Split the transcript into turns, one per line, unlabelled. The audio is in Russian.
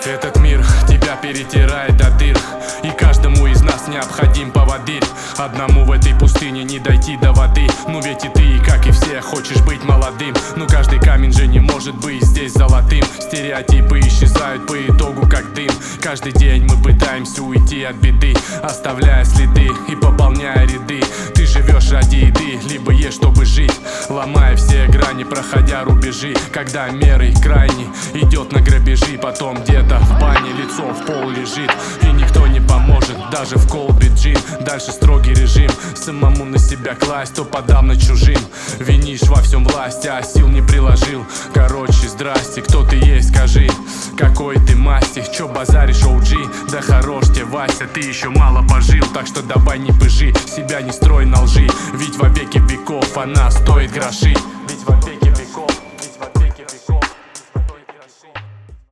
Этот мир тебя перетирает до дыр, и каждому из нас необходим поводырь. Одному в этой пустыне не дойти до воды. Ну ведь и ты, как и все, хочешь быть молодым. Но каждый камень же не может быть здесь золотым. Стереотипы исчезают по итогу как дым. Каждый день мы пытаемся уйти от беды, оставляя следы и пополняя ряды. Ты живешь ради еды, либо ешь, чтобы жить, ломая все грани, проходя рубежи. Когда меры крайни идет на грабежи, потом где-то в бане лицом в пол лежит, и никто не поможет, даже в колбе джин. Дальше строгий режим, самому на себя класть, то подавно чужим. Винишь во всем власть, а сил не приложил. Короче, здрасте, кто ты есть, скажи, какой ты масти, чё базаришь, OG? Да хорош тебе, Вася, ты еще мало пожил, так что давай не пыжи, себя не строй на лжи, ведь во веки веков она стоит гроши. Ведь во веки